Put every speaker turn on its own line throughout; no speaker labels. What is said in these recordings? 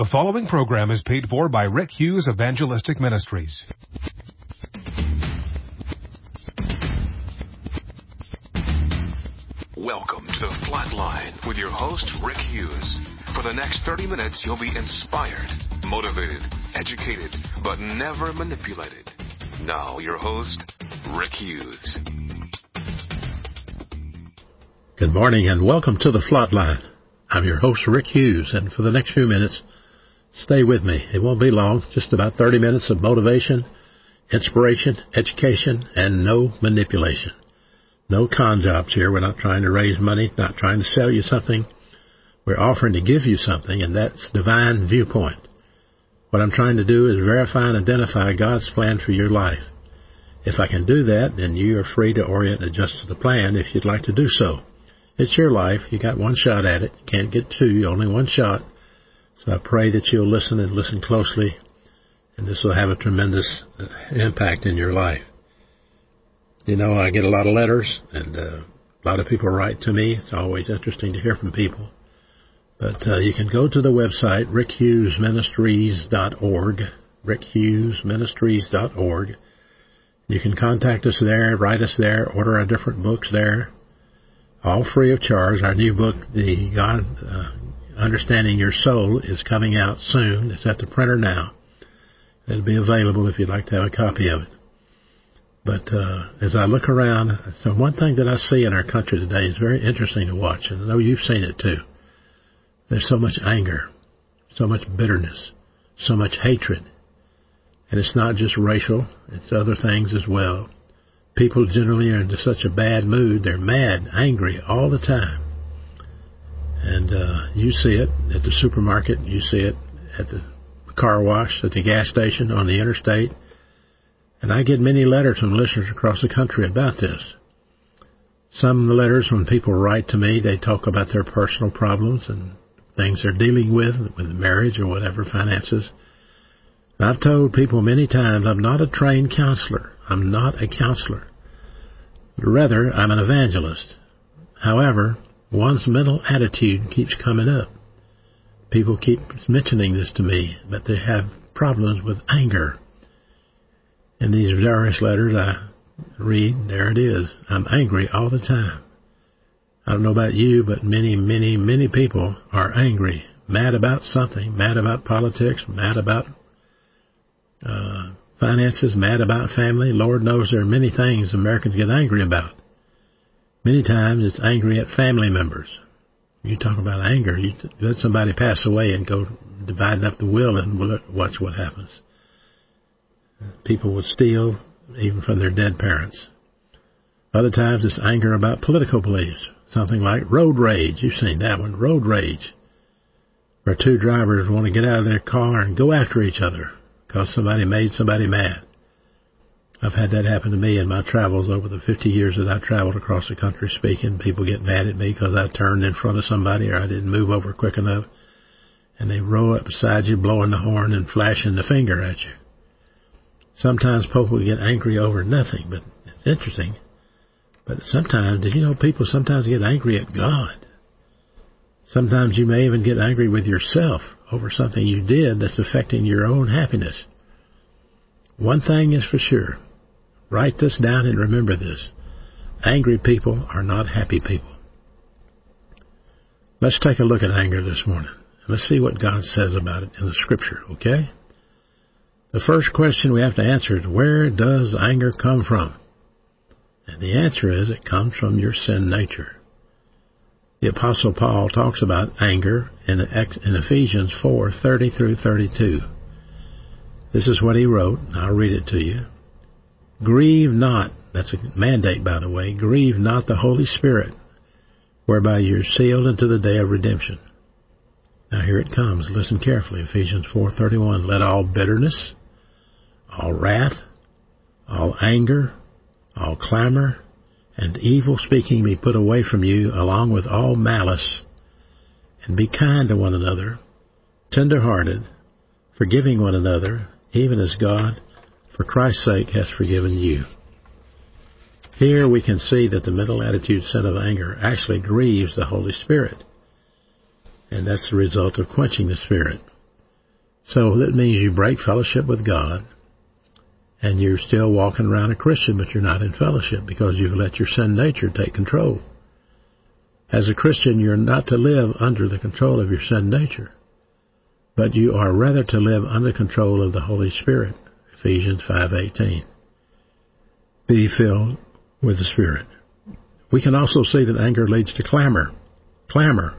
The following program is paid for by Rick Hughes Evangelistic Ministries. Welcome to The Flatline with your host, Rick Hughes. For the next 30 minutes, you'll be inspired, motivated, educated, but never manipulated. Now, your host, Rick Hughes.
Good morning and welcome to The Flatline. I'm your host, Rick Hughes, and for the next few minutes, stay with me. It won't be long, just about 30 minutes of motivation, inspiration, education, and no manipulation. No con jobs here. We're not trying to raise money, not trying to sell you something. We're offering to give you something, and that's divine viewpoint. What I'm trying to do is verify and identify God's plan for your life. If I can do that, then you are free to orient and adjust to the plan if you'd like to do so. It's your life. You got one shot at it. You can't get two, only one shot. So I pray that you'll listen and listen closely, and this will have a tremendous impact in your life. You know, I get a lot of letters, and a lot of people write to me. It's always interesting to hear from people. But you can go to the website, rickhughesministries.org, rickhughesministries.org. You can contact us there, write us there, order our different books there, all free of charge. Our new book, The God Understanding Your Soul, is coming out soon. It's at the printer now. It'll be available if you'd like to have a copy of it. But as I look around, so one thing that I see in our country today is very interesting to watch, and I know you've seen it too. There's so much anger, so much bitterness, so much hatred. And it's not just racial, it's other things as well. People generally are in such a bad mood. They're mad, angry all the time. And you see it at the supermarket. You see it at the car wash, at the gas station, on the interstate. And I get many letters from listeners across the country about this. Some of the letters, when people write to me, they talk about their personal problems and things they're dealing with marriage or whatever, finances. And I've told people many times, I'm not a trained counselor. I'm not a counselor. Rather, I'm an evangelist. However, one's mental attitude keeps coming up. People keep mentioning this to me, that they have problems with anger. In these various letters I read, there it is. I'm angry all the time. I don't know about you, but many, many, many people are angry, mad about something, mad about politics, mad about finances, mad about family. Lord knows there are many things Americans get angry about. Many times it's angry at family members. You talk about anger, you let somebody pass away and go dividing up the will and watch what happens. People would steal even from their dead parents. Other times it's anger about political beliefs. Something like road rage. You've seen that one, road rage. Where two drivers want to get out of their car and go after each other because somebody made somebody mad. I've had that happen to me in my travels over the 50 years that I traveled across the country speaking. People get mad at me because I turned in front of somebody or I didn't move over quick enough. And they roll up beside you, blowing the horn and flashing the finger at you. Sometimes people get angry over nothing, but it's interesting. But sometimes, did you know people sometimes get angry at God? Sometimes you may even get angry with yourself over something you did that's affecting your own happiness. One thing is for sure. Write this down and remember this. Angry people are not happy people. Let's take a look at anger this morning. Let's see what God says about it in the Scripture, okay? The first question we have to answer is, where does anger come from? And the answer is, it comes from your sin nature. The Apostle Paul talks about anger in Ephesians 4:30 through 32. This is what he wrote. I'll read it to you. Grieve not, that's a mandate by the way, grieve not the Holy Spirit, whereby you're sealed into the day of redemption. Now here it comes. Listen carefully. Ephesians 4:31. Let all bitterness, all wrath, all anger, all clamor, and evil speaking be put away from you, along with all malice, and be kind to one another, tender-hearted, forgiving one another, even as God, for Christ's sake, has forgiven you. Here we can see that the mental attitude sin of anger actually grieves the Holy Spirit. And that's the result of quenching the Spirit. So that means you break fellowship with God, and you're still walking around a Christian, but you're not in fellowship because you've let your sin nature take control. As a Christian, you're not to live under the control of your sin nature, but you are rather to live under control of the Holy Spirit. Ephesians 5:18. Be filled with the Spirit. We can also see that anger leads to clamor. Clamor.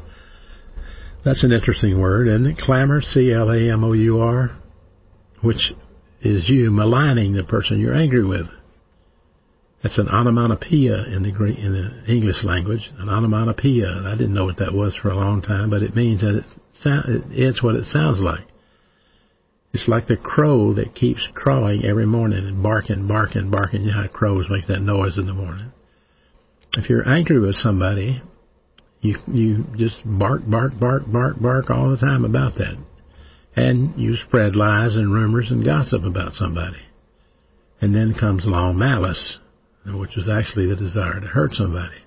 That's an interesting word, isn't it? Clamor, C-L-A-M-O-U-R, which is you maligning the person you're angry with. That's an onomatopoeia in the English language, an onomatopoeia. I didn't know what that was for a long time, but it means that it's what it sounds like. It's like the crow that keeps crowing every morning and barking. You know how crows make that noise in the morning. If you're angry with somebody, you just bark all the time about that. And you spread lies and rumors and gossip about somebody. And then comes along malice, which is actually the desire to hurt somebody.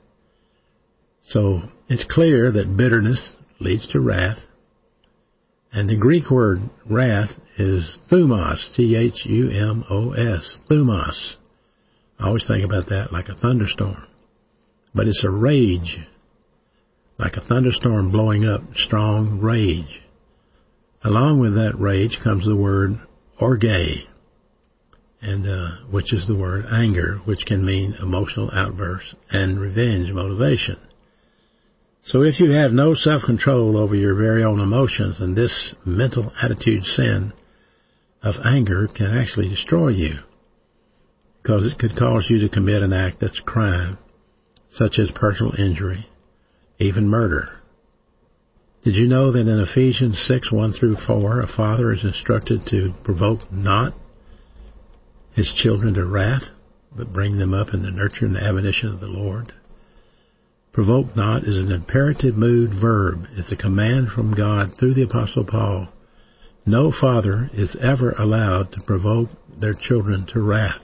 So it's clear that bitterness leads to wrath. And the Greek word wrath is thumos, T-H-U-M-O-S, thumos. I always think about that like a thunderstorm. But it's a rage, like a thunderstorm blowing up, strong rage. Along with that rage comes the word orge, and which is the word anger, which can mean emotional outburst and revenge motivation. So if you have no self-control over your very own emotions, then this mental attitude sin of anger can actually destroy you, because it could cause you to commit an act that's a crime, such as personal injury, even murder. Did you know that in Ephesians 6:1-4, a father is instructed to provoke not his children to wrath, but bring them up in the nurture and the admonition of the Lord? Provoke not is an imperative mood verb. It's a command from God through the Apostle Paul. No father is ever allowed to provoke their children to wrath.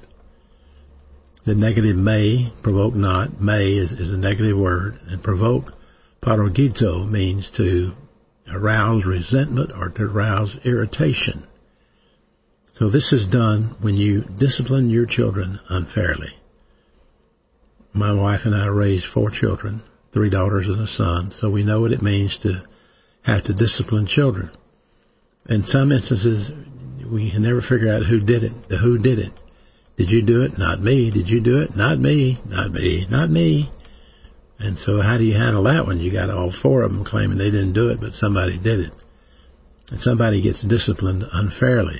The negative may, provoke not, may is a negative word, and provoke, parogizo, means to arouse resentment or to arouse irritation. So this is done when you discipline your children unfairly. My wife and I raised 4 children, 3 daughters and a son, so we know what it means to have to discipline children. In some instances, we can never figure out who did it, the who did it. Did you do it? Not me. Did you do it? Not me. Not me. Not me. And so how do you handle that one? You got all 4 of them claiming they didn't do it, but somebody did it. And somebody gets disciplined unfairly.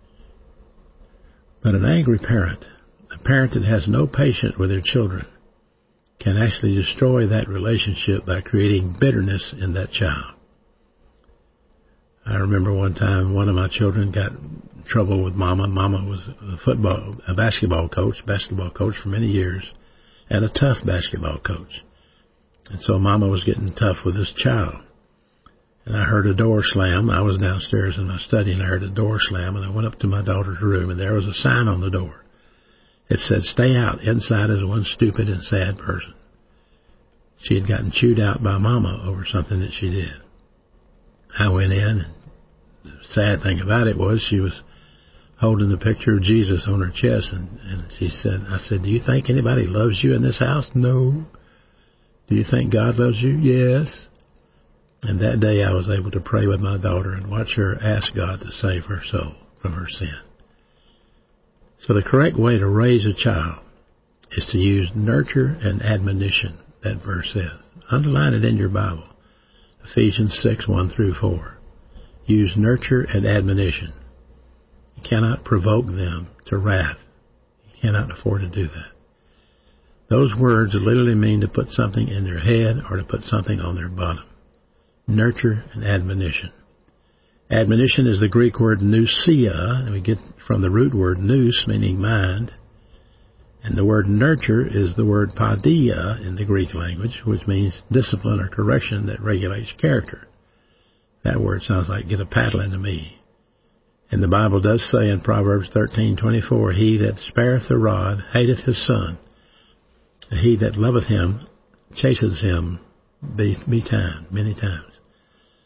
But an angry parent, a parent that has no patience with their children, can actually destroy that relationship by creating bitterness in that child. I remember one time one of my children got in trouble with Mama. Mama was a basketball coach for many years, and a tough basketball coach. And so Mama was getting tough with this child. And I heard a door slam. I was downstairs in my study, and I heard a door slam, and I went up to my daughter's room, and there was a sign on the door. It said, "Stay out. Inside is one stupid and sad person." She had gotten chewed out by Mama over something that she did. I went in, and the sad thing about it was she was holding the picture of Jesus on her chest, and she said, I said, "Do you think anybody loves you in this house?" "No." "Do you think God loves you?" "Yes." And that day I was able to pray with my daughter and watch her ask God to save her soul from her sin. So the correct way to raise a child is to use nurture and admonition, that verse says. Underline it in your Bible. Ephesians 6:1-4. Use nurture and admonition. You cannot provoke them to wrath. You cannot afford to do that. Those words literally mean to put something in their head or to put something on their bottom. Nurture and admonition. Admonition is the Greek word nousia, and we get from the root word nous, meaning mind. And the word nurture is the word paideia in the Greek language, which means discipline or correction that regulates character. That word sounds like get a paddling to me. And the Bible does say in Proverbs 13:24, "He that spareth the rod hateth his son, and he that loveth him chastens him many times."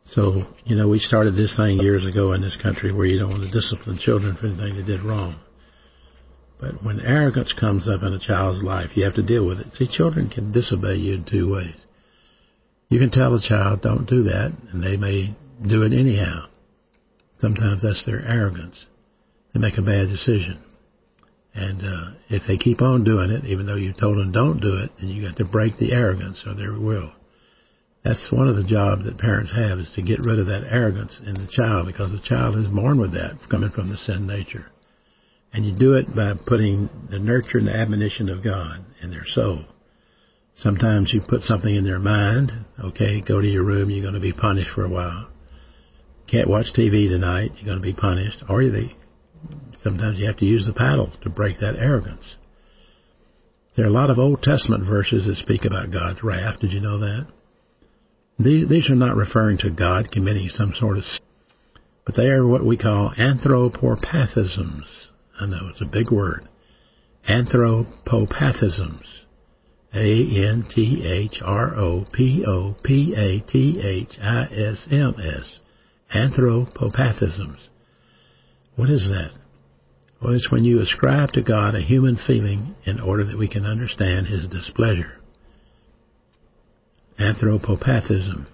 So, we started this thing years ago in this country where you don't want to discipline children for anything they did wrong. But when arrogance comes up in a child's life, you have to deal with it. See, children can disobey you in two ways. You can tell a child, don't do that, and they may do it anyhow. Sometimes that's their arrogance. They make a bad decision. And if they keep on doing it, even though you told them don't do it, then you got to break the arrogance or their will. That's one of the jobs that parents have, is to get rid of that arrogance in the child, because the child is born with that, coming from the sin nature. And you do it by putting the nurture and the admonition of God in their soul. Sometimes you put something in their mind, okay, go to your room, you're going to be punished for a while. Can't watch TV tonight, you're going to be punished. Or sometimes you have to use the paddle to break that arrogance. There are a lot of Old Testament verses that speak about God's wrath. Did you know that? These are not referring to God committing some sort of sin, but they are what we call anthropopathisms. I know, it's a big word. Anthropopathisms. Anthropopathisms. Anthropopathisms. What is that? Well, it's when you ascribe to God a human feeling in order that we can understand His displeasure. Anthropopathism.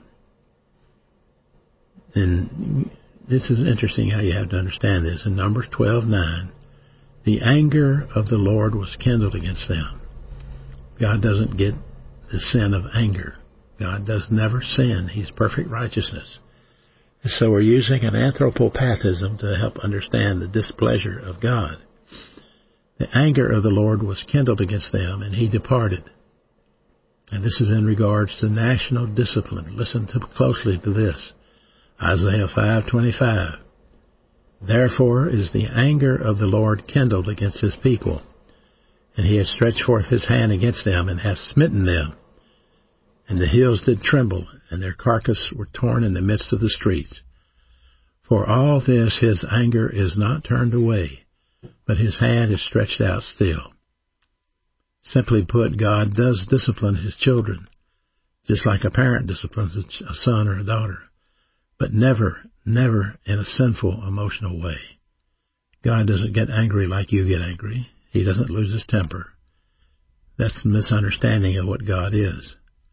And this is interesting how you have to understand this. In Numbers 12:9, the anger of the Lord was kindled against them. God doesn't get the sin of anger. God does never sin. He's perfect righteousness. And so we're using an anthropopathism to help understand the displeasure of God. The anger of the Lord was kindled against them, and He departed. And this is in regards to national discipline. Listen closely to this. Isaiah 5:25. Therefore is the anger of the Lord kindled against His people, and He has stretched forth His hand against them, and hath smitten them. And the hills did tremble, and their carcass were torn in the midst of the streets. For all this His anger is not turned away, but His hand is stretched out still. Simply put, God does discipline His children, just like a parent disciplines a son or a daughter, but never in a sinful, emotional way. God doesn't get angry like you get angry. He doesn't lose His temper. That's the misunderstanding of what God is.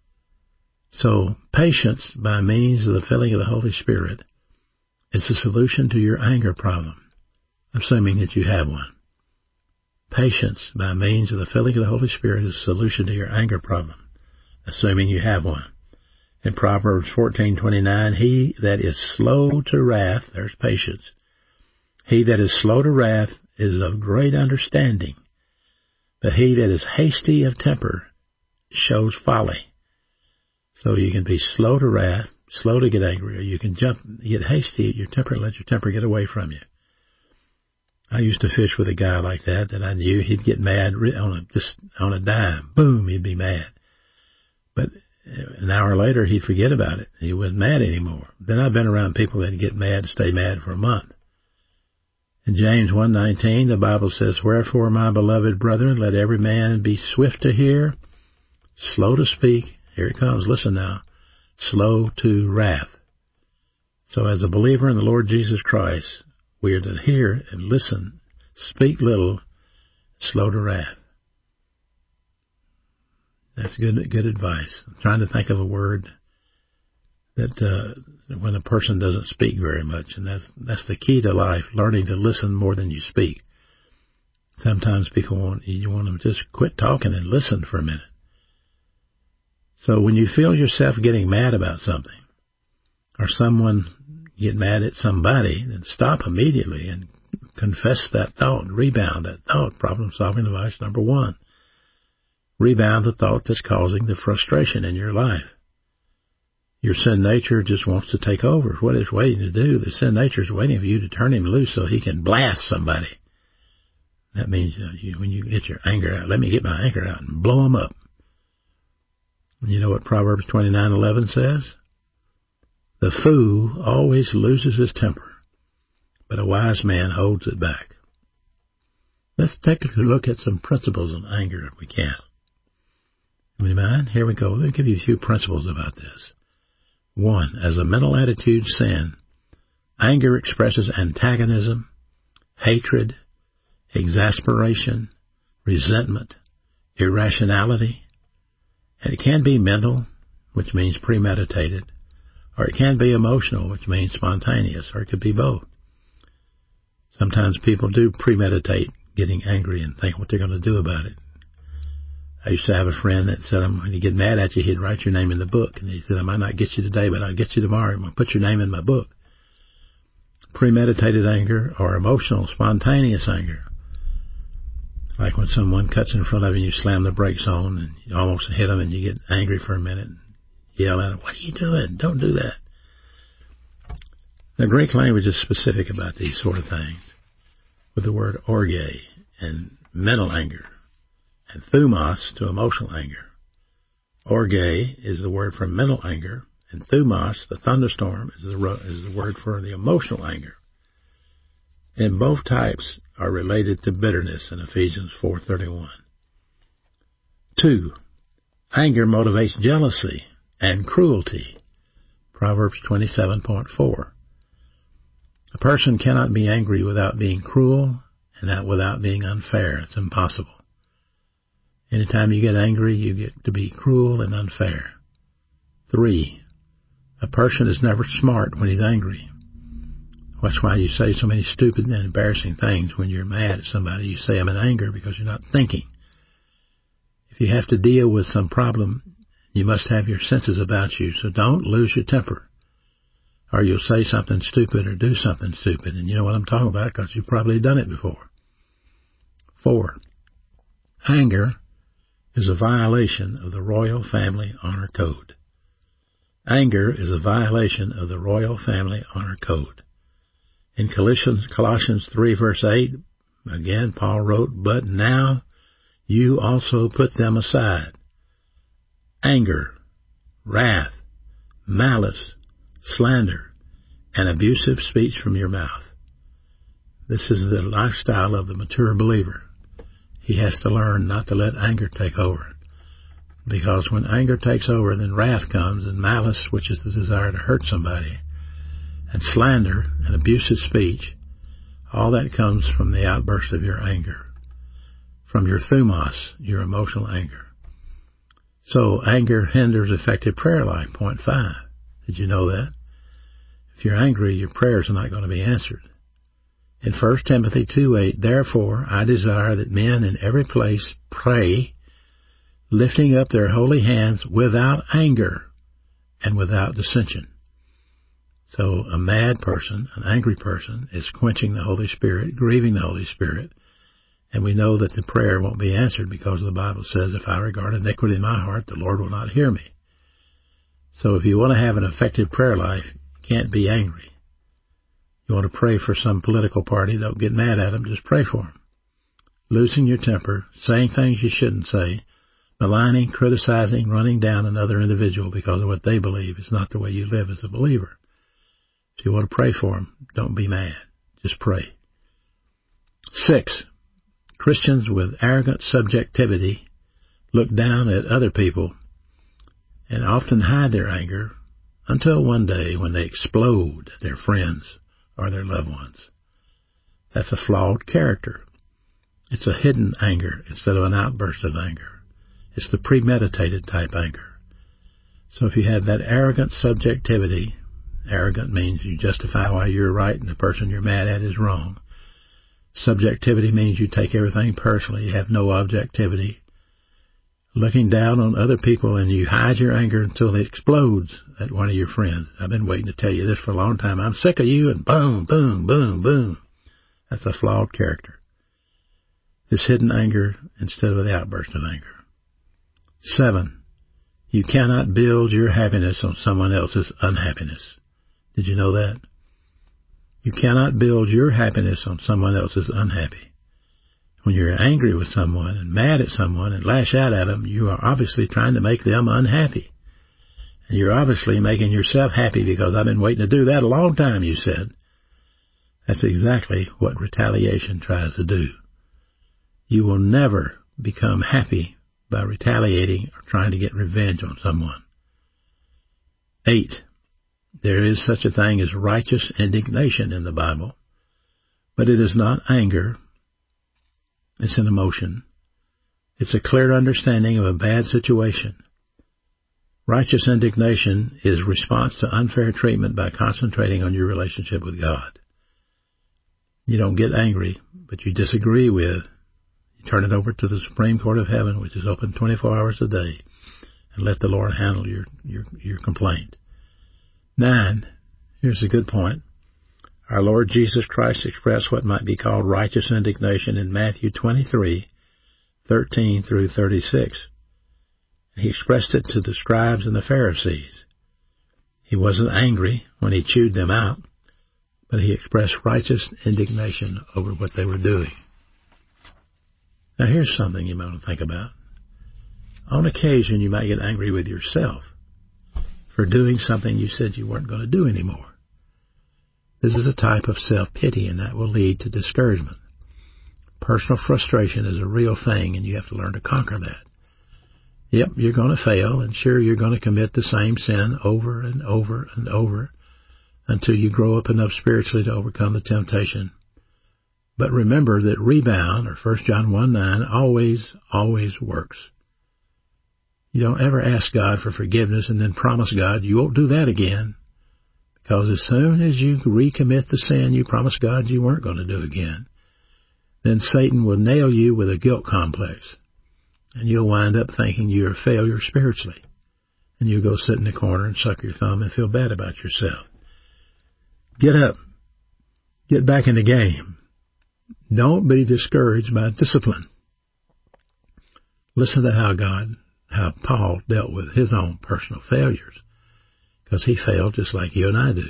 So, patience by means of the filling of the Holy Spirit is the solution to your anger problem, assuming that you have one. Patience by means of the filling of the Holy Spirit is the solution to your anger problem, assuming you have one. In Proverbs 14:29, he that is slow to wrath, there's patience. He that is slow to wrath is of great understanding, but he that is hasty of temper shows folly. So you can be slow to wrath, slow to get angry, or you can get hasty at your temper and let your temper get away from you. I used to fish with a guy like that I knew he'd get mad on a dime. Boom, he'd be mad. But an hour later, he'd forget about it. He wasn't mad anymore. Then I've been around people that get mad and stay mad for a month. In James 1:19, the Bible says, Wherefore, my beloved brethren, let every man be swift to hear, slow to speak. Here it comes. Listen now. Slow to wrath. So as a believer in the Lord Jesus Christ, we are to hear and listen, speak little, slow to wrath. That's good advice. I'm trying to think of a word that when a person doesn't speak very much, and that's the key to life, learning to listen more than you speak. Sometimes people want them to just quit talking and listen for a minute. So when you feel yourself getting mad about something, or someone get mad at somebody, then stop immediately and confess that thought, rebound that thought. Problem-solving device number 1. Rebound the thought that's causing the frustration in your life. Your sin nature just wants to take over. What it's waiting to do, the sin nature is waiting for you to turn him loose so he can blast somebody. That means when you get your anger out, let me get my anger out and blow them up. You know what Proverbs 29:11 says? The fool always loses his temper, but a wise man holds it back. Let's take a look at some principles of anger if we can. Would you mind? Here we go. Let me give you a few principles about this. 1. As a mental attitude sin, anger expresses antagonism, hatred, exasperation, resentment, irrationality, and it can be mental, which means premeditated, or it can be emotional, which means spontaneous, or it could be both. Sometimes people do premeditate getting angry and think what they're going to do about it. I used to have a friend that said when he'd get mad at you, he'd write your name in the book. And he said, I might not get you today, but I'll get you tomorrow. I'm going to put your name in my book. Premeditated anger or emotional, spontaneous anger. Like when someone cuts in front of you and you slam the brakes on and you almost hit them and you get angry for a minute and yell at them, what are you doing? Don't do that. The Greek language is specific about these sort of things with the word orge and mental anger and thumos to emotional anger. Orge is the word for mental anger, and thumos, the thunderstorm, is the word for the emotional anger. And both types are related to bitterness in Ephesians 4:31. 2. Anger motivates jealousy and cruelty. Proverbs 27:4. A person cannot be angry without being cruel and without being unfair. It's impossible. Anytime you get angry, you get to be cruel and unfair. 3. A person is never smart when he's angry. That's why you say so many stupid and embarrassing things when you're mad at somebody. You say them in anger because you're not thinking. If you have to deal with some problem, you must have your senses about you, so don't lose your temper. Or you'll say something stupid or do something stupid, and you know what I'm talking about because you've probably done it before. 4. Anger is a violation of the Royal Family Honor Code. Anger is a violation of the Royal Family Honor Code. In Colossians 3, verse 8, again, Paul wrote, but now you also put them aside. Anger, wrath, malice, slander, and abusive speech from your mouth. This is the lifestyle of the mature believer. He has to learn not to let anger take over. Because when anger takes over, then wrath comes, and malice, which is the desire to hurt somebody, and slander and abusive speech, all that comes from the outburst of your anger, from your thumos, your emotional anger. So anger hinders effective prayer life, point 5. Did you know that? If you're angry, your prayers are not going to be answered. In 1 Timothy 2:8, therefore I desire that men in every place pray, lifting up their holy hands without anger and without dissension. So a mad person, an angry person, is quenching the Holy Spirit, grieving the Holy Spirit, and we know that the prayer won't be answered because the Bible says, if I regard iniquity in my heart, the Lord will not hear me. So if you want to have an effective prayer life, you can't be angry. You want to pray for some political party, don't get mad at them, just pray for them. Losing your temper, saying things you shouldn't say, maligning, criticizing, running down another individual because of what they believe is not the way you live as a believer. If you want to pray for them, don't be mad. Just pray. 6. Christians with arrogant subjectivity look down at other people and often hide their anger until one day when they explode at their friends or their loved ones. That's a flawed character. It's a hidden anger instead of an outburst of anger. It's the premeditated type anger. So if you have that arrogant subjectivity, arrogant means you justify why you're right and the person you're mad at is wrong. Subjectivity means you take everything personally. You have no objectivity. Looking down on other people and you hide your anger until it explodes at one of your friends. I've been waiting to tell you this for a long time. I'm sick of you, and boom, boom, boom, boom. That's a flawed character. This hidden anger instead of the outburst of anger. 7. You cannot build your happiness on someone else's unhappiness. Did you know that? You cannot build your happiness on someone else's unhappy. When you're angry with someone and mad at someone and lash out at them, you are obviously trying to make them unhappy. And you're obviously making yourself happy because I've been waiting to do that a long time, you said. That's exactly what retaliation tries to do. You will never become happy by retaliating or trying to get revenge on someone. 8. There is such a thing as righteous indignation in the Bible, but it is not anger. It's an emotion. It's a clear understanding of a bad situation. Righteous indignation is response to unfair treatment by concentrating on your relationship with God. You don't get angry, but you disagree with. You turn it over to the Supreme Court of Heaven, which is open 24 hours a day, and let the Lord handle your complaint. 9, here's a good point. Our Lord Jesus Christ expressed what might be called righteous indignation in Matthew 23:13 through 36. He expressed it to the scribes and the Pharisees. He wasn't angry when he chewed them out, but he expressed righteous indignation over what they were doing. Now here's something you might want to think about. On occasion, you might get angry with yourself for doing something you said you weren't going to do anymore. This is a type of self-pity, and that will lead to discouragement. Personal frustration is a real thing, and you have to learn to conquer that. Yep, you're going to fail, and sure, you're going to commit the same sin over and over and over until you grow up enough spiritually to overcome the temptation. But remember that rebound, or 1 John 1:9, always works. You don't ever ask God for forgiveness and then promise God you won't do that again. Because as soon as you recommit the sin you promised God you weren't going to do again, then Satan will nail you with a guilt complex. And you'll wind up thinking you're a failure spiritually. And you'll go sit in the corner and suck your thumb and feel bad about yourself. Get up. Get back in the game. Don't be discouraged by discipline. Listen to how Paul dealt with his own personal failures. Because he failed just like you and I do.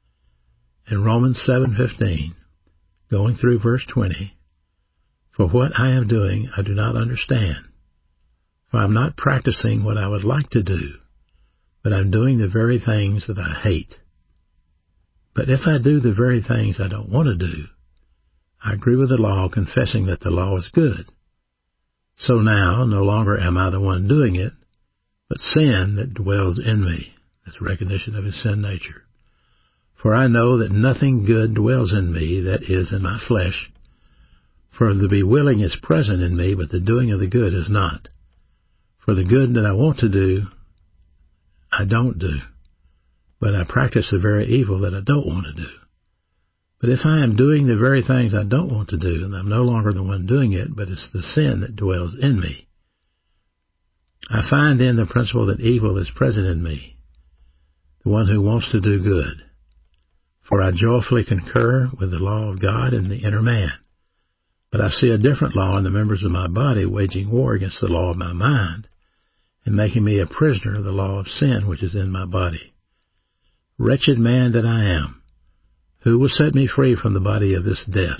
In Romans 7:15, going through verse 20, for what I am doing I do not understand. For I'm not practicing what I would like to do, but I'm doing the very things that I hate. But if I do the very things I don't want to do, I agree with the law, confessing that the law is good. So now, no longer am I the one doing it, but sin that dwells in me. That's recognition of his sin nature. For I know that nothing good dwells in me, that is, in my flesh. For the be willing is present in me, but the doing of the good is not. For the good that I want to do, I don't do. But I practice the very evil that I don't want to do. But if I am doing the very things I don't want to do, and I'm no longer the one doing it, but it's the sin that dwells in me, I find then the principle that evil is present in me, the one who wants to do good. For I joyfully concur with the law of God in the inner man. But I see a different law in the members of my body, waging war against the law of my mind, and making me a prisoner of the law of sin which is in my body. Wretched man that I am, who will set me free from the body of this death?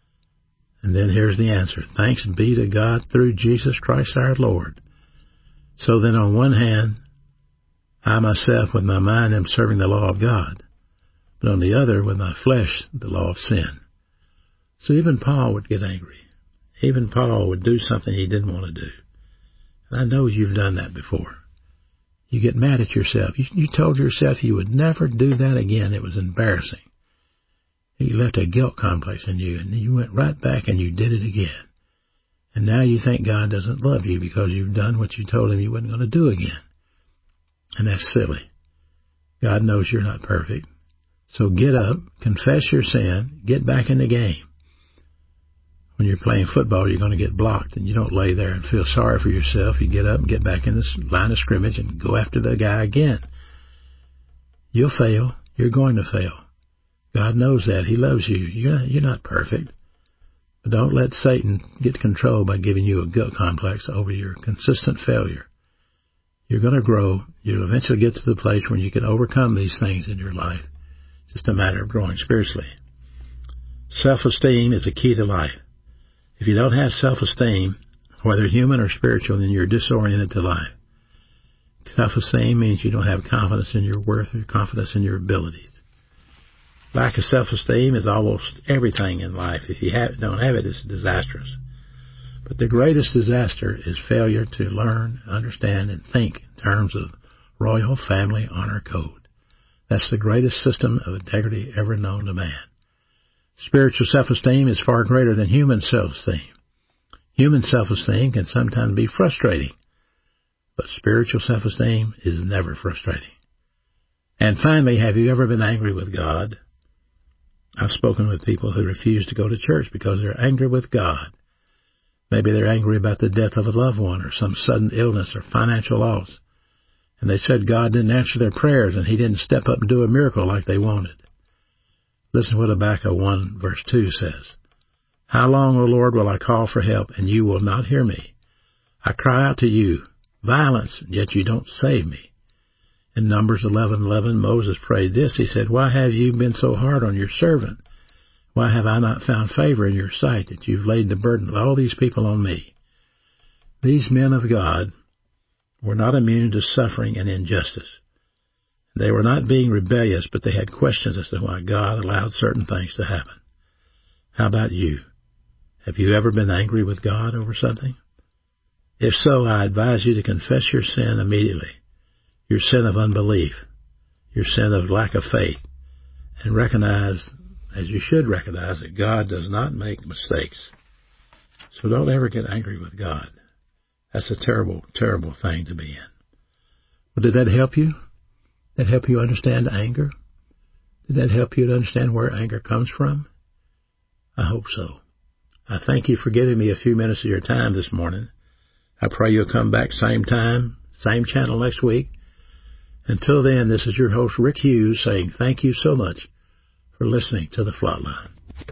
And then here's the answer. Thanks be to God through Jesus Christ our Lord. So then on one hand, I myself with my mind am serving the law of God, but on the other, with my flesh, the law of sin. So even Paul would get angry. Even Paul would do something he didn't want to do. And I know you've done that before. You get mad at yourself. You told yourself you would never do that again. It was embarrassing. You left a guilt complex in you, and you went right back and you did it again. And now you think God doesn't love you because you've done what you told him you weren't going to do again. And that's silly. God knows you're not perfect. So get up, confess your sin, get back in the game. When you're playing football, you're going to get blocked, and you don't lay there and feel sorry for yourself. You get up and get back in the line of scrimmage and go after the guy again. You'll fail. You're going to fail. God knows that. He loves you. You're not perfect. But don't let Satan get control by giving you a guilt complex over your consistent failure. You're going to grow. You'll eventually get to the place where you can overcome these things in your life. It's just a matter of growing spiritually. Self-esteem is the key to life. If you don't have self-esteem, whether human or spiritual, then you're disoriented to life. Self-esteem means you don't have confidence in your worth or confidence in your abilities. Lack of self-esteem is almost everything in life. If you don't have it, it's disastrous. But the greatest disaster is failure to learn, understand, and think in terms of royal family honor code. That's the greatest system of integrity ever known to man. Spiritual self-esteem is far greater than human self-esteem. Human self-esteem can sometimes be frustrating, but spiritual self-esteem is never frustrating. And finally, have you ever been angry with God? I've spoken with people who refuse to go to church because they're angry with God. Maybe they're angry about the death of a loved one or some sudden illness or financial loss. And they said God didn't answer their prayers and He didn't step up and do a miracle like they wanted. Listen to what Habakkuk 1 verse 2 says. How long, O Lord, will I call for help, and you will not hear me? I cry out to you, violence, and yet you don't save me. In Numbers 11:11, Moses prayed this. He said, why have you been so hard on your servant? Why have I not found favor in your sight that you've laid the burden of all these people on me? These men of God were not immune to suffering and injustice. They were not being rebellious, but they had questions as to why God allowed certain things to happen. How about you? Have you ever been angry with God over something? If so, I advise you to confess your sin immediately, your sin of unbelief, your sin of lack of faith, and recognize, as you should recognize, that God does not make mistakes. So don't ever get angry with God. That's a terrible, terrible thing to be in. Well, did that help you? Did that help you understand anger? Did that help you to understand where anger comes from? I hope so. I thank you for giving me a few minutes of your time this morning. I pray you'll come back same time, same channel next week. Until then, this is your host, Rick Hughes, saying thank you so much for listening to The Flatline.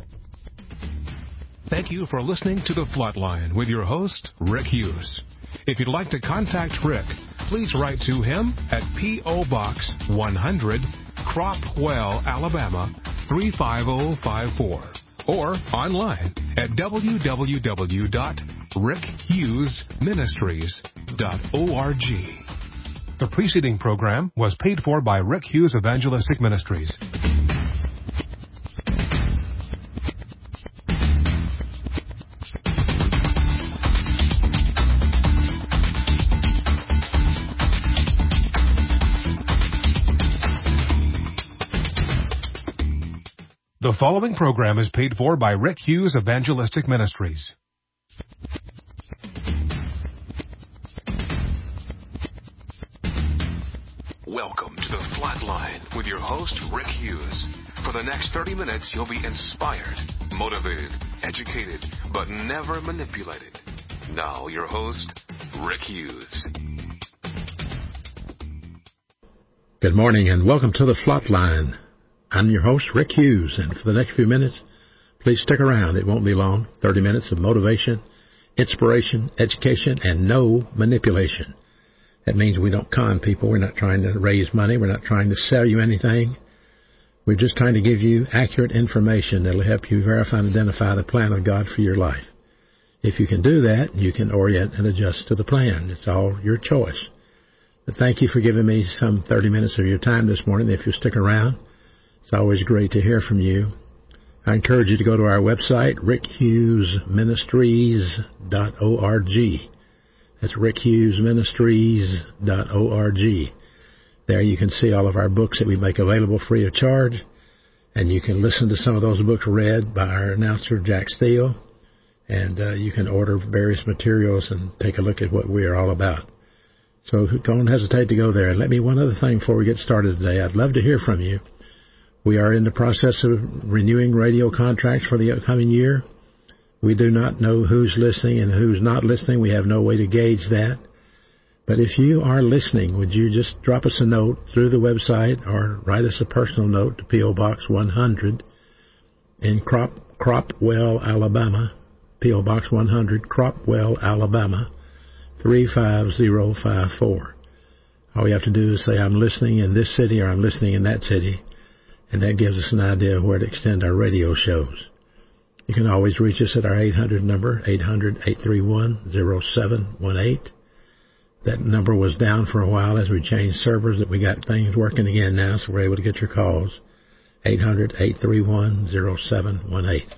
Thank you for listening to The Flatline with your host, Rick Hughes. If you'd like to contact Rick, please write to him at P.O. Box 100, Cropwell, Alabama 35054, or online at www.rickhughesministries.org. The preceding program was paid for by Rick Hughes Evangelistic Ministries. The following program is paid for by Rick Hughes Evangelistic Ministries. Welcome to The Flatline with your host, Rick Hughes. For the next 30 minutes, you'll be inspired, motivated, educated, but never manipulated. Now, your host, Rick Hughes.
Good morning and welcome to The Flatline. I'm your host, Rick Hughes, and for the next few minutes, please stick around. It won't be long. 30 minutes of motivation, inspiration, education, and no manipulation. That means we don't con people. We're not trying to raise money. We're not trying to sell you anything. We're just trying to give you accurate information that will help you verify and identify the plan of God for your life. If you can do that, you can orient and adjust to the plan. It's all your choice. But thank you for giving me some 30 minutes of your time this morning. If you stick around, it's always great to hear from you. I encourage you to go to our website, rickhughesministries.org. That's rickhughesministries.org. There you can see all of our books that we make available free of charge, and you can listen to some of those books read by our announcer, Jack Steele, and you can order various materials and take a look at what we are all about. So don't hesitate to go there. And let me one other thing before we get started today. I'd love to hear from you. We are in the process of renewing radio contracts for the upcoming year. We do not know who's listening and who's not listening. We have no way to gauge that. But if you are listening, would you just drop us a note through the website or write us a personal note to P.O. Box 100 in Cropwell, Alabama, P.O. Box 100, Cropwell, Alabama, 35054. All you have to do is say, I'm listening in this city or I'm listening in that city. And that gives us an idea of where to extend our radio shows. You can always reach us at our 800 number, 800-831-0718. That number was down for a while as we changed servers, but we got things working again now, so we're able to get your calls. 800-831-0718.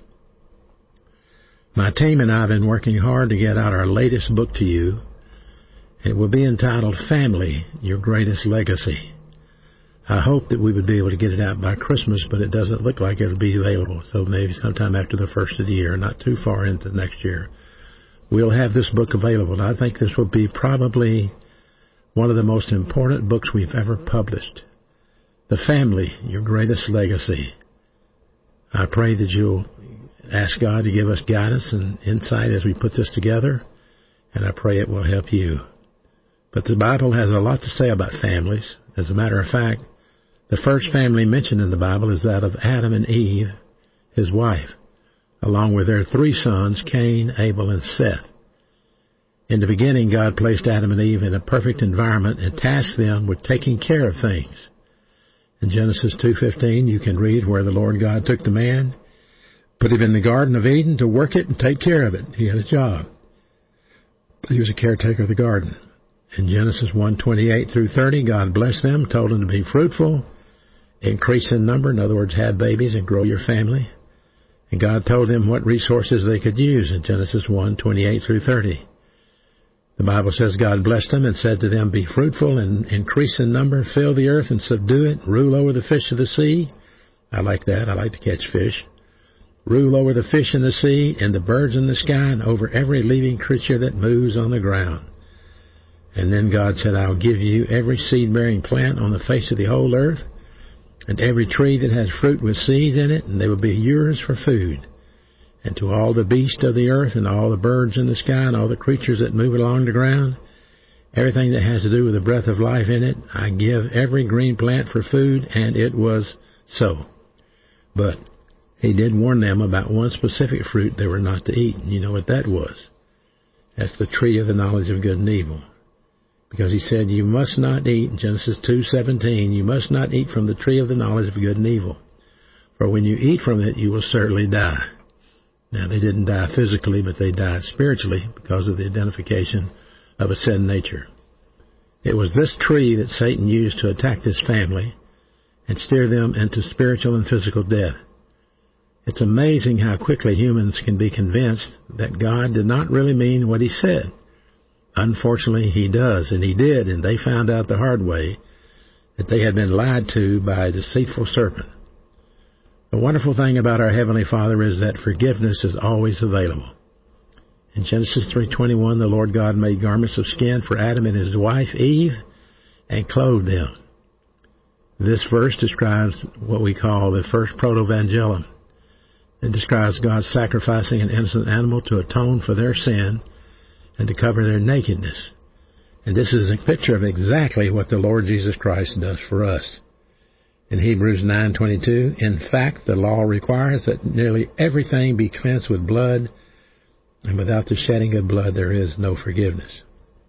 My team and I have been working hard to get out our latest book to you. It will be entitled Family, Your Greatest Legacy. I hope that we would be able to get it out by Christmas, but it doesn't look like it'll be available. So maybe sometime after the first of the year, not too far into next year, we'll have this book available. I think this will be probably one of the most important books we've ever published. The Family, Your Greatest Legacy. I pray that you'll ask God to give us guidance and insight as we put this together, and I pray it will help you. But the Bible has a lot to say about families. As a matter of fact, the first family mentioned in the Bible is that of Adam and Eve, his wife, along with their 3 sons, Cain, Abel, and Seth. In the beginning, God placed Adam and Eve in a perfect environment and tasked them with taking care of things. In Genesis 2:15, you can read where the Lord God took the man, put him in the Garden of Eden to work it and take care of it. He had a job. He was a caretaker of the garden. In Genesis 1:28 through 30, God blessed them, told them to be fruitful, increase in number, in other words, have babies and grow your family. And God told them what resources they could use in Genesis 1:28 through 30. The Bible says God blessed them and said to them, be fruitful and increase in number, fill the earth and subdue it, rule over the fish of the sea. I like that. I like to catch fish. Rule over the fish in the sea and the birds in the sky and over every living creature that moves on the ground. And then God said, I'll give you every seed-bearing plant on the face of the whole earth, and every tree that has fruit with seeds in it, and they will be yours for food. And to all the beasts of the earth, and all the birds in the sky, and all the creatures that move along the ground, everything that has to do with the breath of life in it, I give every green plant for food, and it was so. But he did warn them about one specific fruit they were not to eat. And you know what that was? That's the tree of the knowledge of good and evil. Because he said, you must not eat, Genesis 2:17, you must not eat from the tree of the knowledge of good and evil. For when you eat from it, you will certainly die. Now, they didn't die physically, but they died spiritually because of the identification of a sin nature. It was this tree that Satan used to attack this family and steer them into spiritual and physical death. It's amazing how quickly humans can be convinced that God did not really mean what he said. Unfortunately, he does, and he did, and they found out the hard way that they had been lied to by a deceitful serpent. The wonderful thing about our Heavenly Father is that forgiveness is always available. In Genesis 3:21, the Lord God made garments of skin for Adam and his wife Eve and clothed them. This verse describes what we call the first proto-evangelium. It describes God sacrificing an innocent animal to atone for their sin and to cover their nakedness. And this is a picture of exactly what the Lord Jesus Christ does for us. In Hebrews 9:22, in fact, the law requires that nearly everything be cleansed with blood, and without the shedding of blood there is no forgiveness.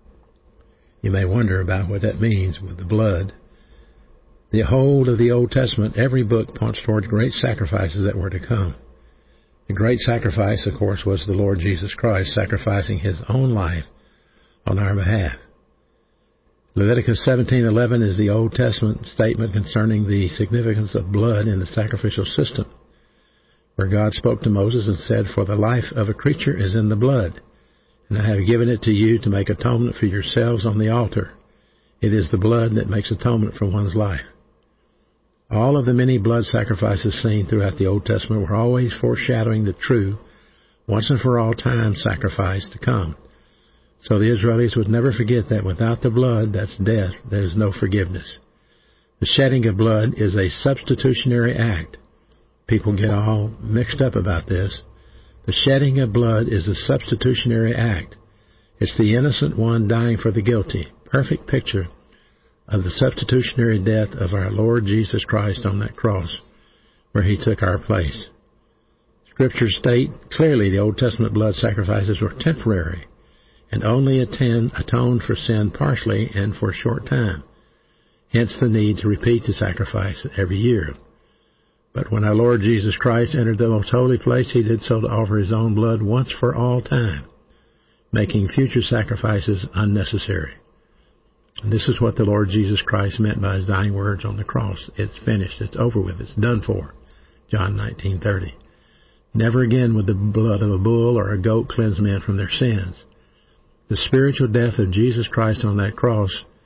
You may wonder about what that means with the blood. The whole of the Old Testament, every book points towards great sacrifices that were to come. The great sacrifice, of course, was the Lord Jesus Christ sacrificing his own life on our behalf. Leviticus 17:11 is the Old Testament statement concerning the significance of blood in the sacrificial system, where God spoke to Moses and said, for the life of a creature is in the blood, and I have given it to you to make atonement for yourselves on the altar. It is the blood that makes atonement for one's life. All of the many blood sacrifices seen throughout the Old Testament were always foreshadowing the true, once and for all time sacrifice to come. So the Israelis would never forget that without the blood, that's death, there is no forgiveness. The shedding of blood is a substitutionary act. People get all mixed up about this. The shedding of blood is a substitutionary act. It's the innocent one dying for the guilty. Perfect picture of the substitutionary death of our Lord Jesus Christ on that cross, where he took our place. Scriptures state clearly the Old Testament blood sacrifices were temporary and only atoned for sin partially and for a short time. Hence the need to repeat the sacrifice every year. But when our Lord Jesus Christ entered the most holy place, he did so to offer his own blood once for all time, making future sacrifices unnecessary. And this is what the Lord Jesus Christ meant by his dying words on the cross. It's finished. It's over with. It's done for. John 19:30. Never again would the blood of a bull or a goat cleanse men from their sins. The spiritual death of Jesus Christ on that cross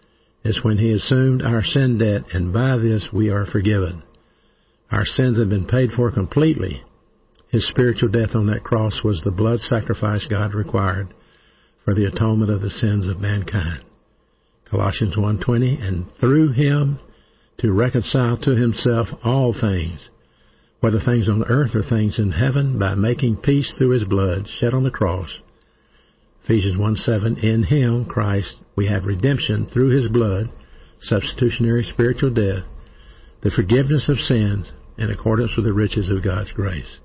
is when he assumed our sin debt, and by this we are forgiven. Our sins have been paid for completely. His spiritual death on that cross was the blood sacrifice God required for the atonement of the sins of mankind. Colossians 1:20, and through him to reconcile to himself all things, whether things on earth or things in heaven, by making peace through his blood shed on the cross. Ephesians 1:7, in him, Christ, we have redemption through his blood, substitutionary spiritual death, the forgiveness of sins in accordance with the riches of God's grace.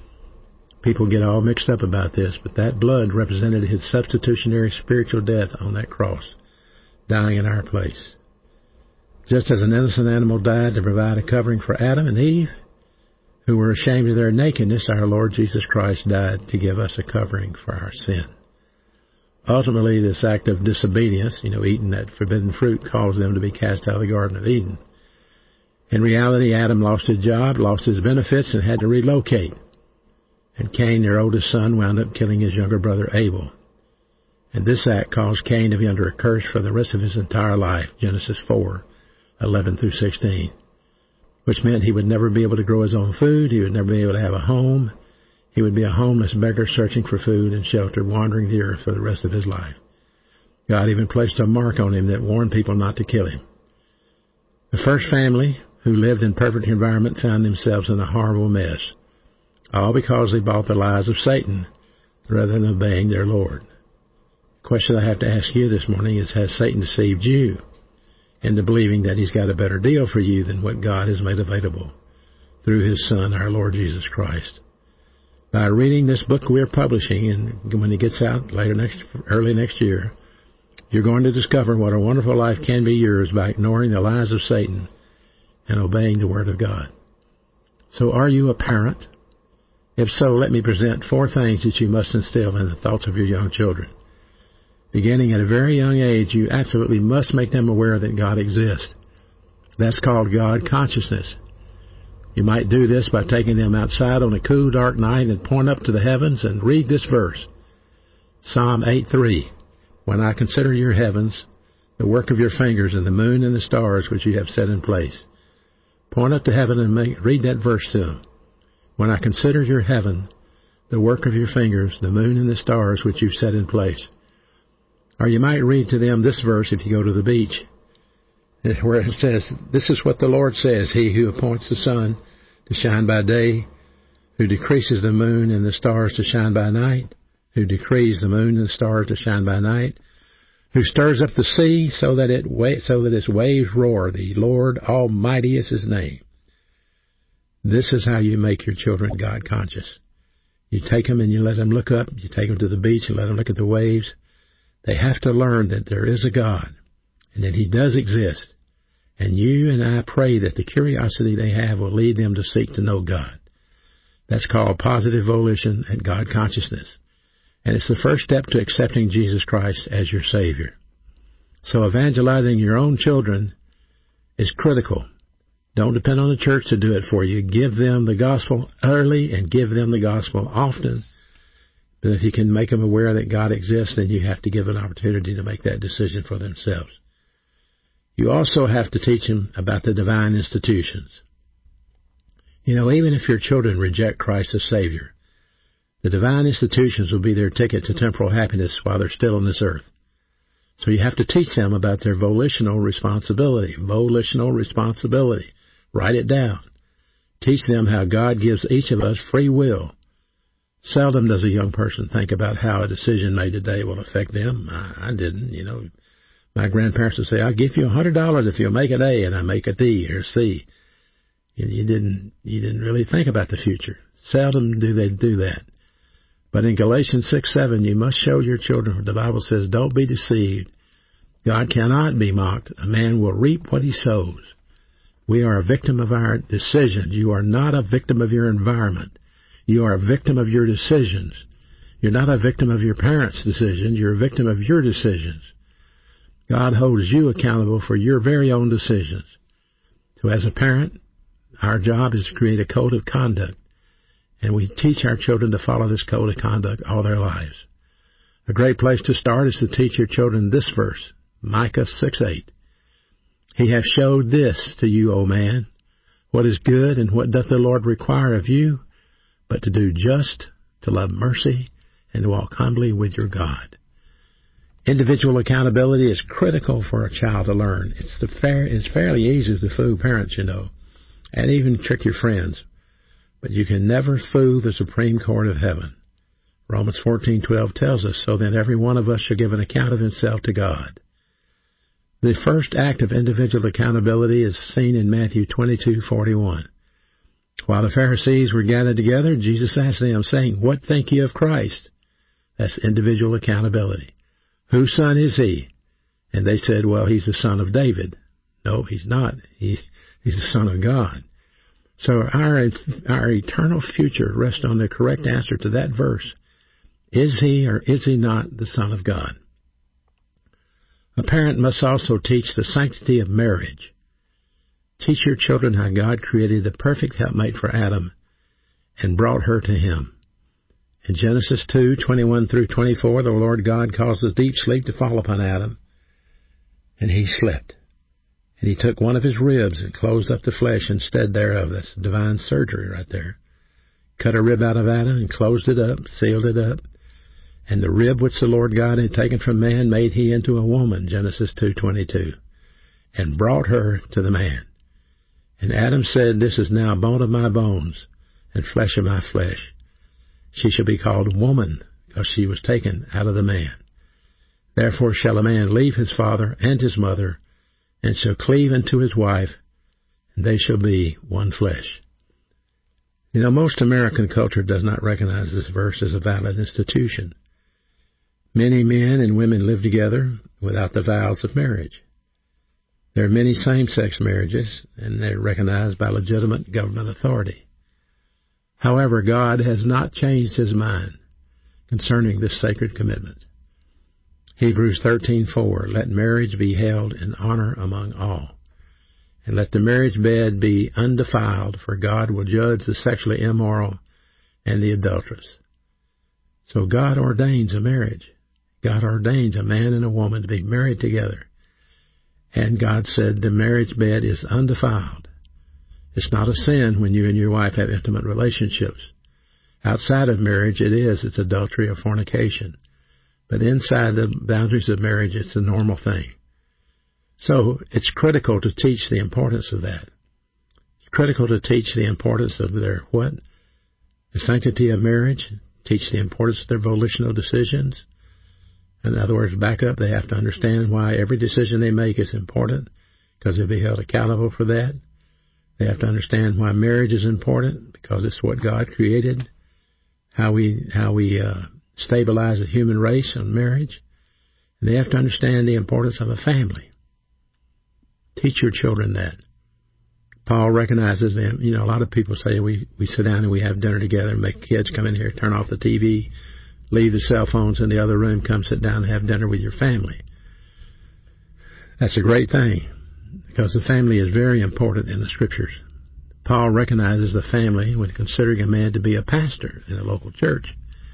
People get all mixed up about this, but that blood represented his substitutionary spiritual death on that cross, dying in our place. Just as an innocent animal died to provide a covering for Adam and Eve, who were ashamed of their nakedness, our Lord Jesus Christ died to give us a covering for our sin. Ultimately, this act of disobedience, eating that forbidden fruit, caused them to be cast out of the Garden of Eden. In reality, Adam lost his job, lost his benefits, and had to relocate. And Cain, their oldest son, wound up killing his younger brother Abel. And this act caused Cain to be under a curse for the rest of his entire life, Genesis 4:11 through 16, which meant he would never be able to grow his own food, he would never be able to have a home, he would be a homeless beggar searching for food and shelter, wandering the earth for the rest of his life. God even placed a mark on him that warned people not to kill him. The first family who lived in perfect environment found themselves in a horrible mess, all because they bought the lies of Satan rather than obeying their Lord. The question I have to ask you this morning is, has Satan deceived you into believing that he's got a better deal for you than what God has made available through his Son, our Lord Jesus Christ? By reading this book we're publishing, and when it gets out early next year, you're going to discover what a wonderful life can be yours by ignoring the lies of Satan and obeying the Word of God. So are you a parent? If so, let me present 4 things that you must instill in the thoughts of your young children. Beginning at a very young age, you absolutely must make them aware that God exists. That's called God consciousness. You might do this by taking them outside on a cool, dark night and point up to the heavens and read this verse. Psalm 8:3. When I consider your heavens, the work of your fingers, and the moon and the stars which you have set in place. Point up to heaven and read that verse to them. When I consider your heaven, the work of your fingers, the moon and the stars which you've set in place. Or you might read to them this verse if you go to the beach, where it says, this is what the Lord says, he who appoints the sun to shine by day, who decreases the moon and the stars to shine by night, who decrees the moon and the stars to shine by night, who stirs up the sea so that its waves roar. The Lord Almighty is his name. This is how you make your children God conscious. You take them and you let them look up. You take them to the beach and let them look at the waves. They have to learn that there is a God and that he does exist. And you and I pray that the curiosity they have will lead them to seek to know God. That's called positive volition and God consciousness. And it's the first step to accepting Jesus Christ as your Savior. So evangelizing your own children is critical. Don't depend on the church to do it for you. Give them the gospel early and give them the gospel often. But if you can make them aware that God exists, then you have to give an opportunity to make that decision for themselves. You also have to teach them about the divine institutions. Even if your children reject Christ as Savior, the divine institutions will be their ticket to temporal happiness while they're still on this earth. So you have to teach them about their volitional responsibility. Volitional responsibility. Write it down. Teach them how God gives each of us free will. Seldom does a young person think about how a decision made today will affect them. I didn't, My grandparents would say, I'll give you $100 if you'll make an A and I make a D or C. You didn't really think about the future. Seldom do they do that. But in Galatians 6:7, you must show your children what the Bible says, don't be deceived. God cannot be mocked. A man will reap what he sows. We are a victim of our decisions. You are not a victim of your environment. You are a victim of your decisions. You're not a victim of your parents' decisions. You're a victim of your decisions. God holds you accountable for your very own decisions. So as a parent, our job is to create a code of conduct. And we teach our children to follow this code of conduct all their lives. A great place to start is to teach your children this verse, Micah 6:8. He hath showed this to you, O man, what is good, and what doth the Lord require of you, but to do just, to love mercy, and to walk humbly with your God. Individual accountability is critical for a child to learn. It's fairly easy to fool parents, and even trick your friends. But you can never fool the Supreme Court of Heaven. Romans 14:12 tells us, so that every one of us shall give an account of himself to God. The first act of individual accountability is seen in Matthew 22:41. While the Pharisees were gathered together, Jesus asked them, saying, What think ye of Christ? That's individual accountability. Whose son is he? And they said, well, he's the son of David. No, he's not. He's the son of God. So our eternal future rests on the correct answer to that verse. Is he or is he not the Son of God? A parent must also teach the sanctity of marriage. Teach your children how God created the perfect helpmate for Adam and brought her to him. In Genesis 2:21 through 24, the Lord God caused a deep sleep to fall upon Adam, and he slept. And he took one of his ribs and closed up the flesh instead thereof. That's divine surgery right there. Cut a rib out of Adam and closed it up, sealed it up. And the rib which the Lord God had taken from man made he into a woman, Genesis 2:22, and brought her to the man. And Adam said, This is now bone of my bones and flesh of my flesh. She shall be called woman, because she was taken out of the man. Therefore shall a man leave his father and his mother, and shall cleave unto his wife, and they shall be one flesh. Most American culture does not recognize this verse as a valid institution. Many men and women live together without the vows of marriage. There are many same-sex marriages, and they're recognized by legitimate government authority. However, God has not changed his mind concerning this sacred commitment. Hebrews 13:4, Let marriage be held in honor among all, and let the marriage bed be undefiled, for God will judge the sexually immoral and the adulterous. So God ordains a marriage. God ordains a man and a woman to be married together. And God said the marriage bed is undefiled. It's not a sin when you and your wife have intimate relationships. Outside of marriage, it's adultery or fornication. But inside the boundaries of marriage, it's a normal thing. So it's critical to teach the importance of that. It's critical to teach the importance of the sanctity of marriage, teach the importance of their volitional decisions. In other words, back up, they have to understand why every decision they make is important, because they'll be held accountable for that. They have to understand why marriage is important, because it's what God created, how we stabilize the human race on marriage. And they have to understand the importance of a family. Teach your children that. Paul recognizes them. A lot of people say we sit down and we have dinner together and make kids come in here, turn off the TV, leave the cell phones in the other room, come sit down and have dinner with your family. That's a great thing, because the family is very important in the Scriptures. Paul recognizes the family when considering a man to be a pastor in a local church.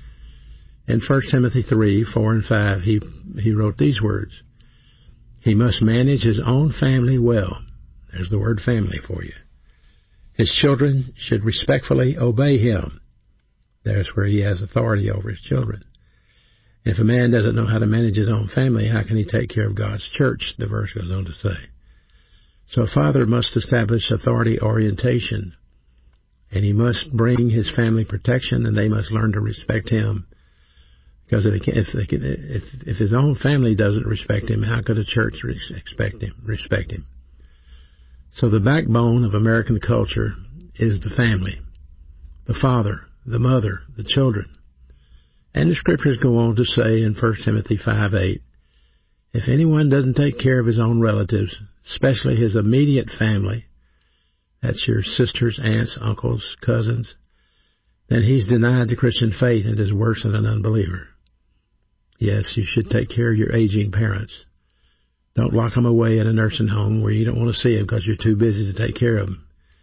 In 1 Timothy 3:4 and 5, he wrote these words, He must manage his own family well. There's the word family for you. His children should respectfully obey him. There's where he has authority over his children. If a man doesn't know how to manage his own family, how can he take care of God's church? The verse goes on to say. So a father must establish authority orientation, and he must bring his family protection, and they must learn to respect him. Because if his own family doesn't respect him, how could a church respect him? So the backbone of American culture is the family, the father, the mother, the children. And the Scriptures go on to say in 1 Timothy 5:8, if anyone doesn't take care of his own relatives, especially his immediate family, that's your sisters, aunts, uncles, cousins, then he's denied the Christian faith and is worse than an unbeliever. Yes, you should take care of your aging parents. Don't lock them away in a nursing home where you don't want to see them because you're too busy to take care of them.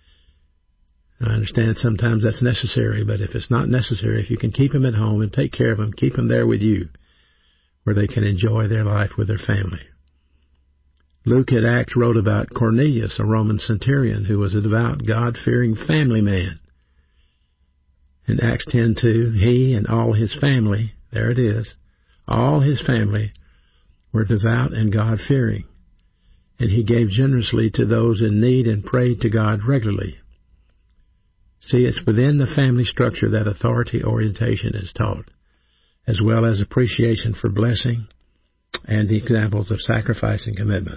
I understand sometimes that's necessary, but if it's not necessary, if you can keep them at home and take care of them, keep them there with you, where they can enjoy their life with their family. Luke in Acts wrote about Cornelius, a Roman centurion who was a devout, God-fearing family man. In Acts 10:2, he and all his family, there it is, all his family were devout and God-fearing, and he gave generously to those in need and prayed to God regularly. See, it's within the family structure that authority orientation is taught, as well as appreciation for blessing and the examples of sacrifice and commitment.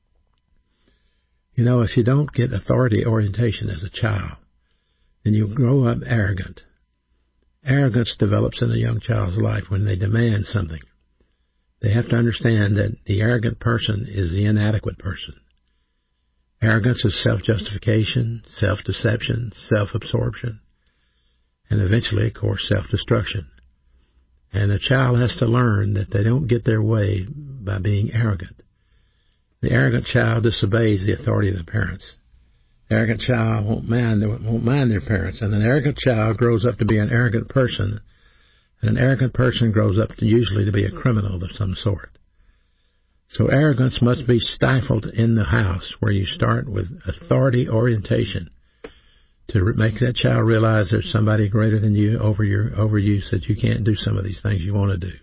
You know, if you don't get authority orientation as a child, then you grow up arrogant. Arrogance develops in a young child's life when they demand something. They have to understand that the arrogant person is the inadequate person. Arrogance is self-justification, self-deception, self-absorption, and eventually, of course, self-destruction. And a child has to learn that they don't get their way by being arrogant. The arrogant child disobeys the authority of the parents. The arrogant child won't mind their parents, and an arrogant child grows up to be an arrogant person, and an arrogant person grows up usually to be a criminal of some sort. So arrogance must be stifled in the house, where you start with authority orientation to make that child realize there's somebody greater than you over you, so that you can't do some of these things you want to do.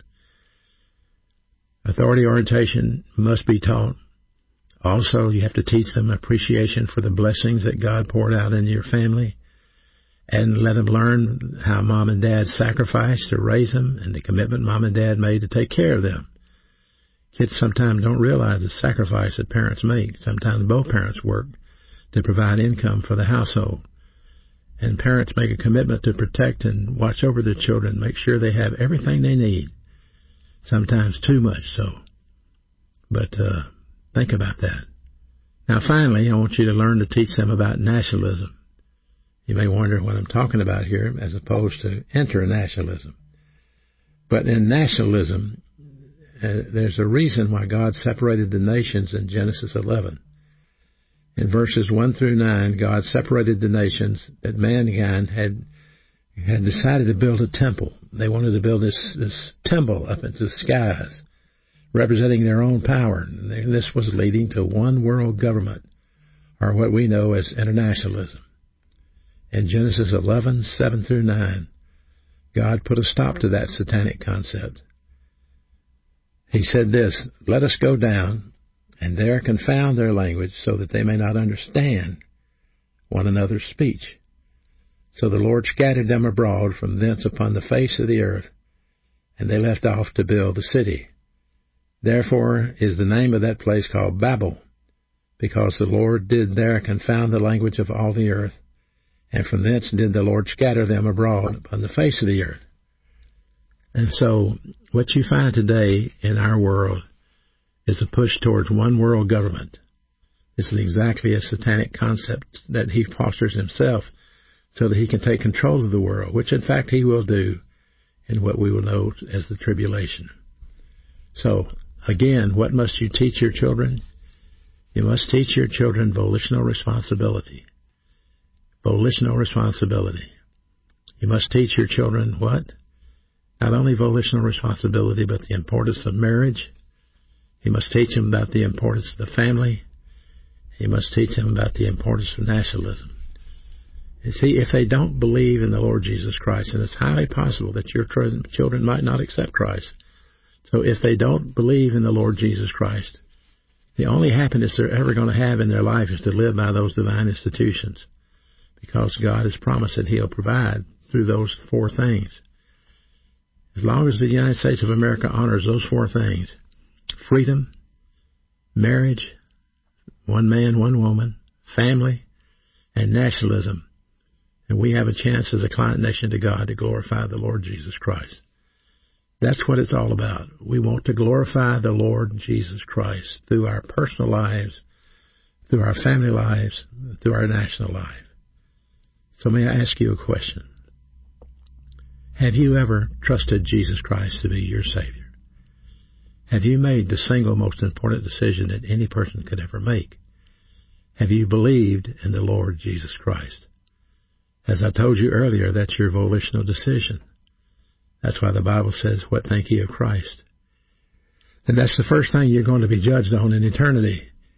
Authority orientation must be taught. Also, you have to teach them appreciation for the blessings that God poured out into your family, and let them learn how mom and dad sacrificed to raise them and the commitment mom and dad made to take care of them. Kids sometimes don't realize the sacrifice that parents make. Sometimes both parents work to provide income for the household. And parents make a commitment to protect and watch over their children, make sure they have everything they need. Sometimes too much so. But think about that. Now finally, I want you to learn to teach them about nationalism. You may wonder what I'm talking about here as opposed to internationalism. But in nationalism, there's a reason why God separated the nations in Genesis 11. In verses 1 through 9, God separated the nations that mankind had decided to build a temple. They wanted to build this temple up into the skies, representing their own power. And this was leading to one world government, or what we know as internationalism. In Genesis 11, 7 through 9, God put a stop to that satanic concept. He said this, "Let us go down, and there confound their language, so that they may not understand one another's speech." So the Lord scattered them abroad from thence upon the face of the earth, and they left off to build the city. Therefore is the name of that place called Babel, because the Lord did there confound the language of all the earth, and from thence did the Lord scatter them abroad upon the face of the earth. And so what you find today in our world is a push towards one world government. This is exactly a satanic concept that he fosters himself so that he can take control of the world, which in fact he will do in what we will know as the tribulation. So, again, what must you teach your children? You must teach your children volitional responsibility. Volitional responsibility. You must teach your children what? Not only volitional responsibility, but the importance of marriage. You must teach them about the importance of the family. You must teach them about the importance of nationalism. You see, if they don't believe in the Lord Jesus Christ, and it's highly possible that your children might not accept Christ. So if they don't believe in the Lord Jesus Christ, the only happiness they're ever going to have in their life is to live by those divine institutions, because God has promised that He'll provide through those four things. As long as the United States of America honors those four things, freedom, marriage, one man, one woman, family, and nationalism, and we have a chance as a client nation to God to glorify the Lord Jesus Christ. That's what it's all about. We want to glorify the Lord Jesus Christ through our personal lives, through our family lives, through our national life. So may I ask you a question? Have you ever trusted Jesus Christ to be your Savior? Have you made the single most important decision that any person could ever make? Have you believed in the Lord Jesus Christ? As I told you earlier, that's your volitional decision. That's why the Bible says, "What think ye of Christ?" And that's the first thing you're going to be judged on in eternity.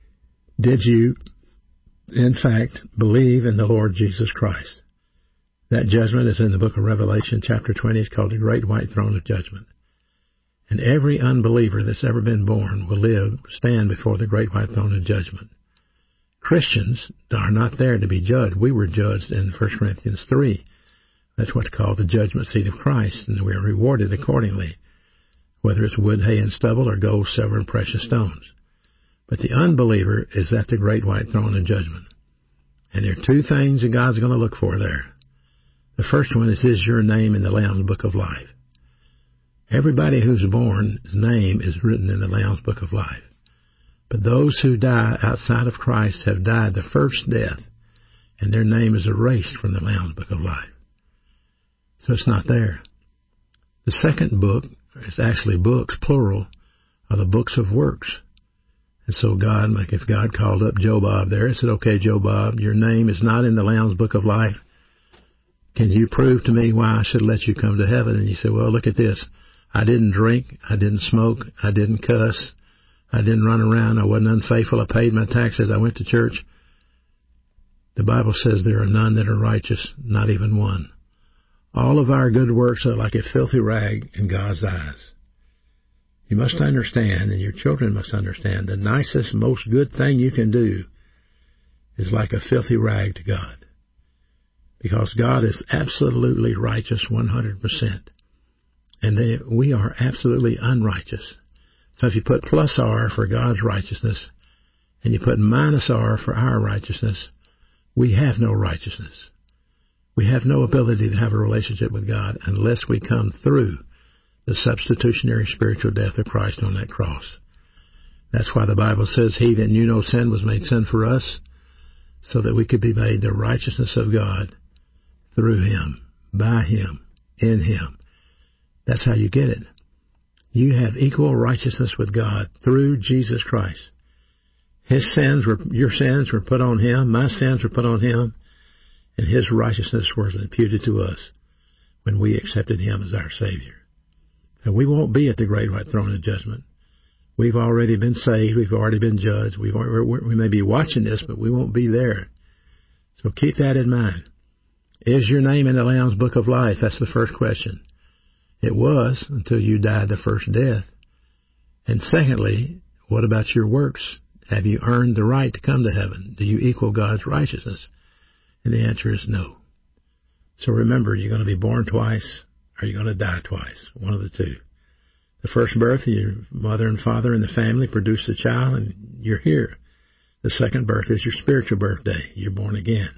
Did you, in fact, believe in the Lord Jesus Christ? That judgment is in the book of Revelation, chapter 20. It's called the Great White Throne of Judgment. And every unbeliever that's ever been born will stand before the Great White Throne of Judgment. Christians are not there to be judged. We were judged in 1 Corinthians 3. That's what's called the judgment seat of Christ, and we are rewarded accordingly, whether it's wood, hay, and stubble, or gold, silver, and precious stones. But the unbeliever is at the Great White Throne of Judgment. And there are two things that God's going to look for there. The first one is your name in the Lamb's Book of Life? Everybody who's born, his name is written in the Lamb's Book of Life. But those who die outside of Christ have died the first death, and their name is erased from the Lamb's Book of Life. So it's not there. The second book is actually books, plural, are the books of works. And so God, like if God called up Joe Bob there and said, okay, Joe Bob, your name is not in the Lamb's Book of Life. Can you prove to me why I should let you come to heaven? And you say, well, look at this. I didn't drink. I didn't smoke. I didn't cuss. I didn't run around. I wasn't unfaithful. I paid my taxes. I went to church. The Bible says there are none that are righteous, not even one. All of our good works are like a filthy rag in God's eyes. You must understand, and your children must understand, the nicest, most good thing you can do is like a filthy rag to God. Because God is absolutely righteous 100%. And we are absolutely unrighteous. So if you put plus R for God's righteousness, and you put minus R for our righteousness, we have no righteousness. We have no ability to have a relationship with God unless we come through the substitutionary spiritual death of Christ on that cross. That's why the Bible says, he that knew no sin was made sin for us, so that we could be made the righteousness of God through him, by him, in him. That's how you get it. You have equal righteousness with God through Jesus Christ. His sins your sins were put on him, my sins were put on him, and his righteousness was imputed to us when we accepted him as our Savior. And we won't be at the Great White Throne of Judgment. We've already been saved. We've already been judged. We may be watching this, but we won't be there. So keep that in mind. Is your name in the Lamb's Book of Life? That's the first question. It was until you died the first death. And secondly, what about your works? Have you earned the right to come to heaven? Do you equal God's righteousness? And the answer is no. So remember, you're going to be born twice, or you're going to die twice. One of the two. The first birth, your mother and father and the family produce a child, and you're here. The second birth is your spiritual birthday. You're born again.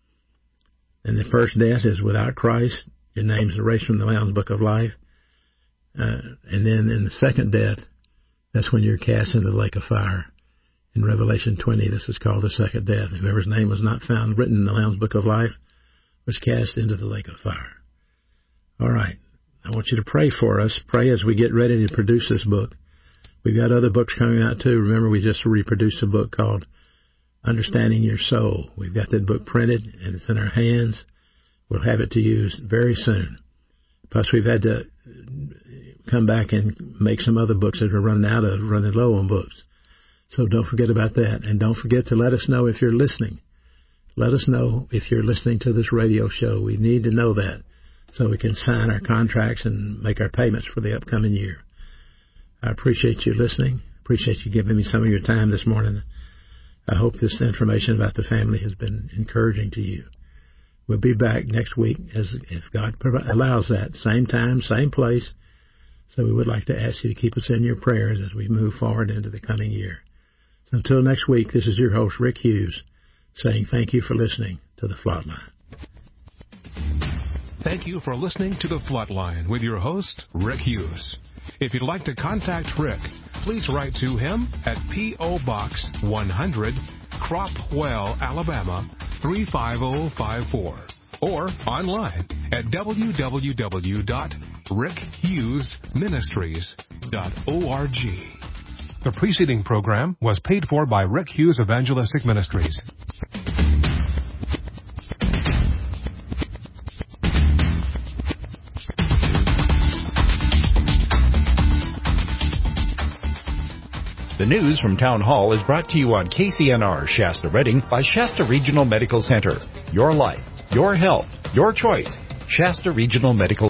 And the first death is without Christ. Your name's erased from the Lamb's Book of Life. And then in the second death, that's when you're cast into the lake of fire. In Revelation 20, this is called the second death. Whoever's name was not found written in the Lamb's Book of Life was cast into the lake of fire. All right. I want you to pray for us. Pray as we get ready to produce this book. We've got other books coming out too. Remember, we just reproduced a book called Understanding Your Soul. We've got that book printed, and it's in our hands. We'll have it to use very soon. Plus, we've had to come back and make some other books that we're running low on books. So don't forget about that. And don't forget to let us know if you're listening. Let us know if you're listening to this radio show. We need to know that so we can sign our contracts and make our payments for the upcoming year. I appreciate you listening. Appreciate you giving me some of your time this morning. I hope this information about the family has been encouraging to you. We'll be back next week if God allows that. Same time, same place. So we would like to ask you to keep us in your prayers as we move forward into the coming year. So until next week, this is your host, Rick Hughes, saying thank you for listening to The Flatline.
Thank you for listening to The Flatline with your host, Rick Hughes. If you'd like to contact Rick, please write to him at P.O. Box 100, Cropwell, Alabama 35054, or online at www.rickhughesministries.org. The preceding program was paid for by Rick Hughes Evangelistic Ministries.
The news from Town Hall is brought to you on KCNR Shasta Redding by Shasta Regional Medical Center. Your life, your health, your choice. Shasta Regional Medical